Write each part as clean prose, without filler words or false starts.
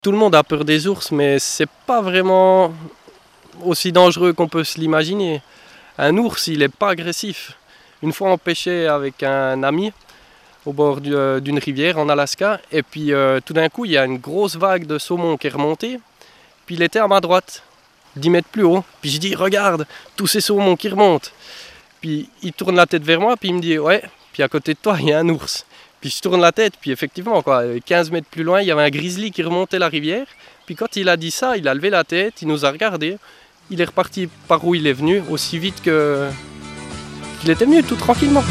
Tout le monde a peur des ours, mais c'est pas vraiment aussi dangereux qu'on peut se l'imaginer. Un ours, il n'est pas agressif. Une fois, on pêchait avec un ami au bord d'une rivière en Alaska, et puis tout d'un coup, il y a une grosse vague de saumon qui est remontée, puis il était à ma droite, 10 mètres plus haut. Puis je dis, regarde, tous ces saumons qui remontent. Puis il tourne la tête vers moi, puis il me dit, ouais, puis à côté de toi, il y a un ours. Puis je tourne la tête, puis effectivement, 15 mètres plus loin, il y avait un grizzly qui remontait la rivière. Puis quand il a dit ça, il a levé la tête, il nous a regardé. Il est reparti par où il est venu, aussi vite qu'il était venu, tout tranquillement.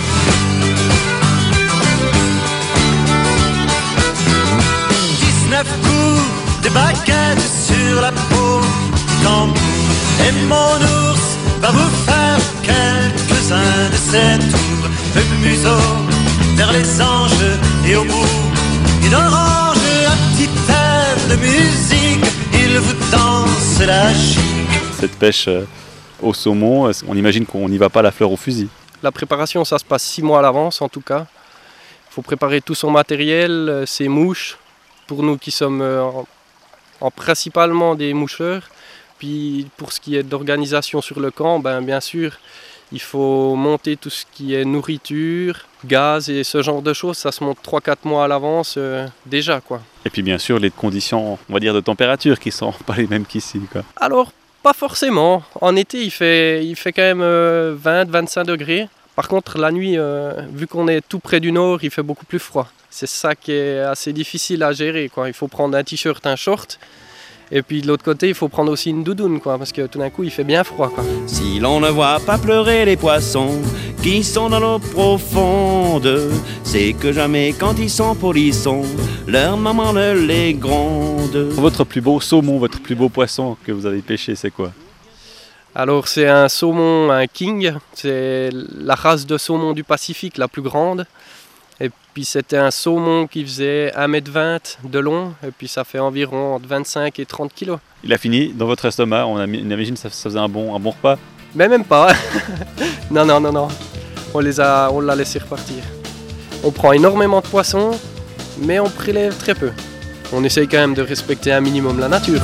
19 coups de baguette sur la peau du tambour. Et mon ours va vous faire quelques-uns de ses tours. Le museau vers les anges et au bout une orange, un petit air de musique, il vous danse la chic. Cette pêche au saumon, on imagine qu'on n'y va pas la fleur au fusil. La préparation, ça se passe 6 mois à l'avance en tout cas. Il faut préparer tout son matériel, ses mouches, pour nous qui sommes en principalement des moucheurs. Puis pour ce qui est d'organisation sur le camp, bien sûr, il faut monter tout ce qui est nourriture, gaz et ce genre de choses. Ça se monte 3-4 mois à l'avance déjà, quoi. Et puis bien sûr, les conditions, on va dire, de température qui sont pas les mêmes qu'ici, quoi. Alors, pas forcément. En été, il fait quand même 20-25 degrés. Par contre, la nuit, vu qu'on est tout près du nord, il fait beaucoup plus froid. C'est ça qui est assez difficile à gérer, quoi. Il faut prendre un t-shirt, un short. Et puis de l'autre côté, il faut prendre aussi une doudoune, quoi, parce que tout d'un coup, il fait bien froid, quoi. Si l'on ne voit pas pleurer les poissons qui sont dans l'eau profonde, c'est que jamais quand ils sont polissons, leur maman ne les gronde. Votre plus beau saumon, votre plus beau poisson que vous avez pêché, c'est quoi ? Alors c'est un saumon, un king, c'est la race de saumon du Pacifique la plus grande. Et puis c'était un saumon qui faisait 1,20 m de long, et puis ça fait environ entre 25 et 30 kg. Il a fini dans votre estomac, on imagine que ça faisait un bon repas. Mais même pas. Non. On l'a laissé repartir. On prend énormément de poissons, mais on prélève très peu. On essaye quand même de respecter un minimum la nature.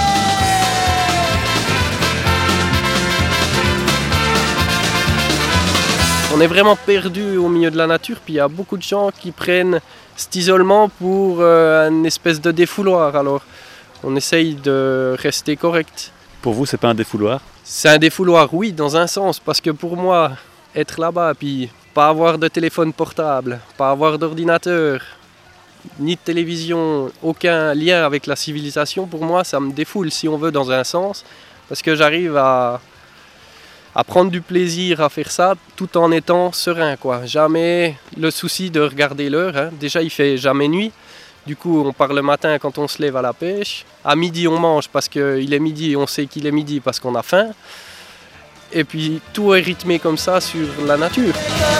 On est vraiment perdu au milieu de la nature, puis il y a beaucoup de gens qui prennent cet isolement pour une espèce de défouloir. Alors on essaye de rester correct. Pour vous, c'est pas un défouloir ? C'est un défouloir, oui, dans un sens, parce que pour moi, être là-bas, puis pas avoir de téléphone portable, pas avoir d'ordinateur, ni de télévision, aucun lien avec la civilisation, pour moi, ça me défoule, si on veut, dans un sens, parce que j'arrive à prendre du plaisir à faire ça tout en étant serein, quoi. Jamais le souci de regarder l'heure, hein. Déjà, il fait jamais nuit. Du coup, on part le matin quand on se lève à la pêche. À midi, on mange parce qu'il est midi et on sait qu'il est midi parce qu'on a faim. Et puis, tout est rythmé comme ça sur la nature.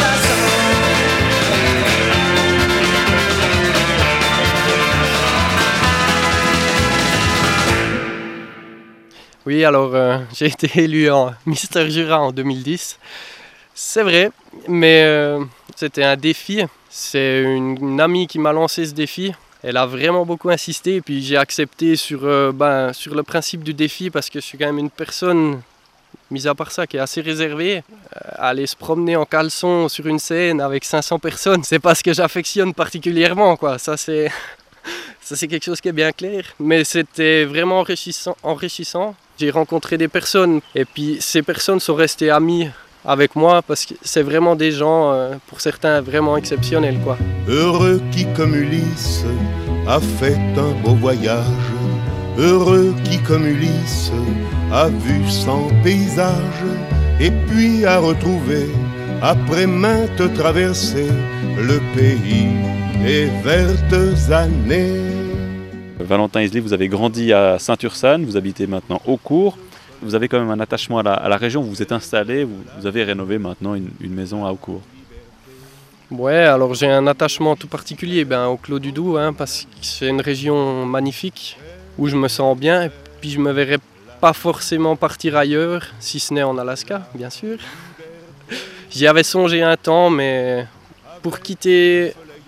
Oui, alors j'ai été élu en Mister Jura en 2010. C'est vrai, mais c'était un défi. C'est une amie qui m'a lancé ce défi. Elle a vraiment beaucoup insisté et puis j'ai accepté sur le principe du défi parce que je suis quand même une personne, mis à part ça, qui est assez réservée. Aller se promener en caleçon sur une scène avec 500 personnes, c'est pas ce que j'affectionne particulièrement, quoi. Ça c'est quelque chose qui est bien clair. Mais c'était vraiment enrichissant. J'ai rencontré des personnes et puis ces personnes sont restées amies avec moi parce que c'est vraiment des gens, pour certains, vraiment exceptionnels, quoi. Heureux qui, comme Ulysse, a fait un beau voyage. Heureux qui, comme Ulysse, a vu 100 paysages. Et puis a retrouvé, après maintes traversées, le pays des vertes années. Valentin Isely, vous avez grandi à Saint-Ursanne, vous habitez maintenant Haucourt. Vous avez quand même un attachement à la région, vous vous êtes installé, vous avez rénové maintenant une maison à Haucourt. Ouais, alors j'ai un attachement tout particulier au Clos du Doubs, parce que c'est une région magnifique où je me sens bien. Et puis je ne me verrais pas forcément partir ailleurs, si ce n'est en Alaska, bien sûr. J'y avais songé un temps, mais pour quitter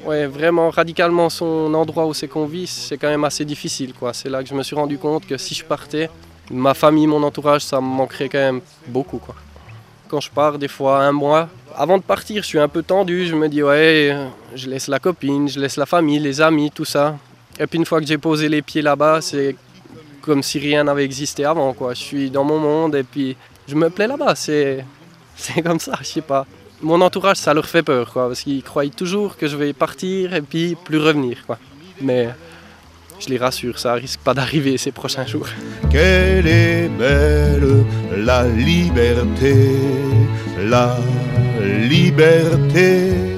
Ouais, vraiment radicalement son endroit où c'est qu'on vit, c'est quand même assez difficile, quoi. C'est là que je me suis rendu compte que si je partais, ma famille, mon entourage, ça me manquerait quand même beaucoup, quoi. Quand je pars, des fois 1 mois, avant de partir, je suis un peu tendu, je me dis ouais, je laisse la copine, je laisse la famille, les amis, tout ça. Et puis une fois que j'ai posé les pieds là-bas, c'est comme si rien n'avait existé avant, quoi. Je suis dans mon monde et puis je me plais là-bas, c'est comme ça, je sais pas. Mon entourage, ça leur fait peur, quoi, parce qu'ils croient toujours que je vais partir et puis plus revenir, quoi. Mais je les rassure, ça risque pas d'arriver ces prochains jours. Qu'elle est belle, la liberté, la liberté.